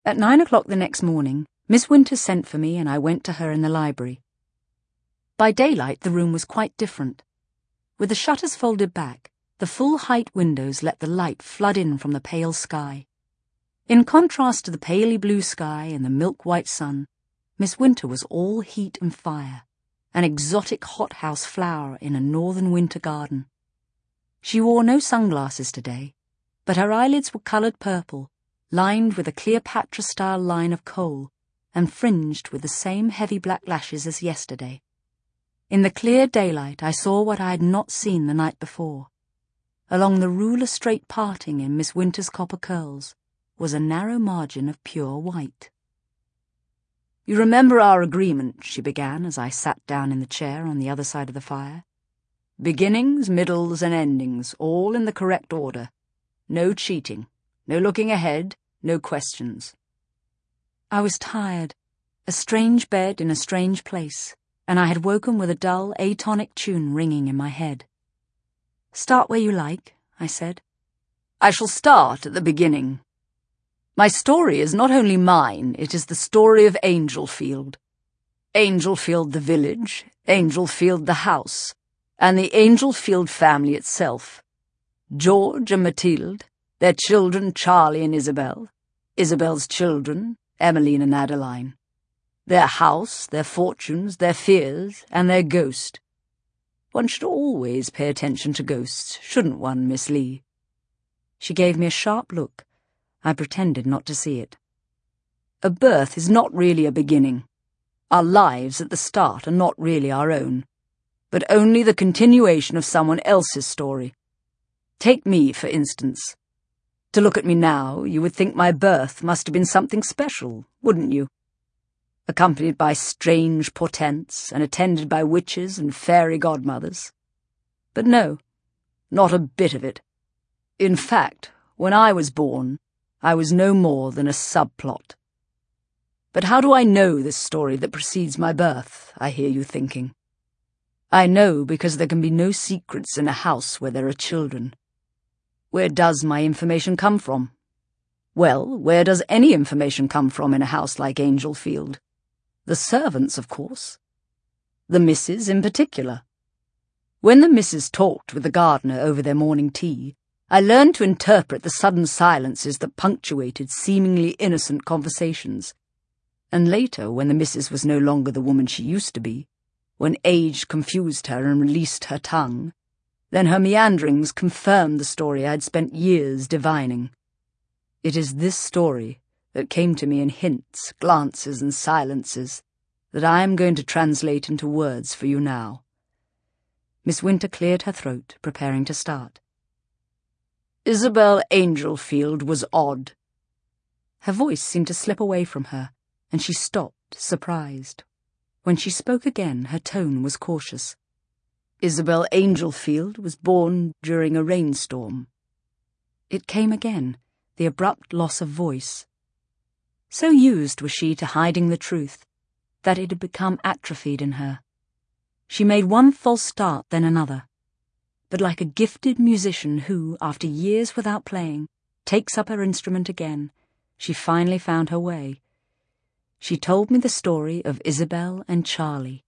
At 9 o'clock the next morning, Miss Winters sent for me and I went to her in the library. By daylight the room was quite different. With the shutters folded back, the full-height windows let the light flood in from the pale sky. In contrast to the palely blue sky and the milk-white sun, Miss Winter was all heat and fire, an exotic hothouse flower in a northern winter garden. She wore no sunglasses today, but her eyelids were coloured purple, lined with a Cleopatra-style line of kohl, and fringed with the same heavy black lashes as yesterday. In the clear daylight I saw what I had not seen the night before. Along the ruler-straight parting in Miss Winter's copper curls was a narrow margin of pure white. "You remember our agreement," she began as I sat down in the chair on the other side of the fire. "Beginnings, middles, and endings, all in the correct order. No cheating, no looking ahead, no questions." I was tired, a strange bed in a strange place, and I had woken with a dull, atonic tune ringing in my head. "Start where you like," I said. "I shall start at the beginning. My story is not only mine, it is the story of Angelfield. Angelfield the village, Angelfield the house, and the Angelfield family itself. George and Mathilde, their children Charlie and Isabel, Isabel's children, Emmeline and Adeline. Their house, their fortunes, their fears, and their ghost. One should always pay attention to ghosts, shouldn't one, Miss Lee?" She gave me a sharp look. I pretended not to see it. "A birth is not really a beginning. Our lives at the start are not really our own, but only the continuation of someone else's story. Take me, for instance. To look at me now, you would think my birth must have been something special, wouldn't you? Accompanied by strange portents and attended by witches and fairy godmothers. But no, not a bit of it. In fact, when I was born, I was no more than a subplot. But how do I know this story that precedes my birth, I hear you thinking? I know because there can be no secrets in a house where there are children. Where does my information come from? Well, where does any information come from in a house like Angelfield? The servants, of course. The missus in particular. When the missus talked with the gardener over their morning tea, I learned to interpret the sudden silences that punctuated seemingly innocent conversations. And later, when the missus was no longer the woman she used to be, when age confused her and released her tongue, then her meanderings confirmed the story I had spent years divining. It is this story that came to me in hints, glances, and silences that I am going to translate into words for you now. Miss Winter cleared her throat, preparing to start. Isabel Angelfield was odd. Her voice seemed to slip away from her, and she stopped, surprised. When she spoke again, her tone was cautious. Isabel Angelfield was born during a rainstorm. It came again, the abrupt loss of voice. So used was she to hiding the truth, that it had become atrophied in her. She made one false start, then another. But like a gifted musician who, after years without playing, takes up her instrument again, she finally found her way. She told me the story of Isabel and Charlie.